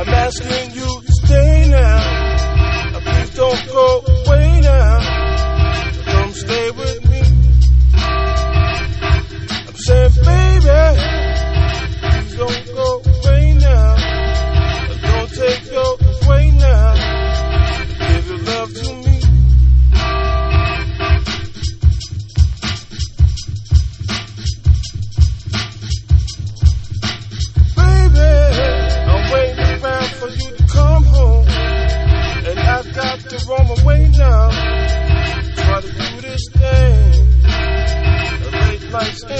I'm asking you to stay now. Please don't go away now. Come stay with me. I'm saying, baby, please don't go away now. Don't take your away now. Give your love to me. For you to come home, and I've got to roam away now. Try to do this thing. The late nights